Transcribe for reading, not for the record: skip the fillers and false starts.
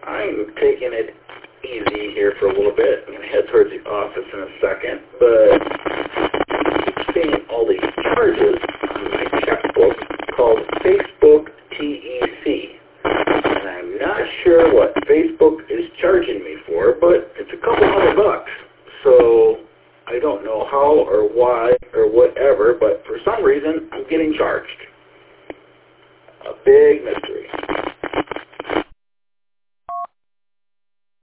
I'm taking it easy here for a little bit. I'm going to head towards the office in a second, but I'm seeing all these charges on my checkbook called Facebook TEC. And I'm not sure what Facebook is charging me for, but it's a couple $100. So I don't know how or why or whatever, but for some reason I'm getting charged. A big mystery.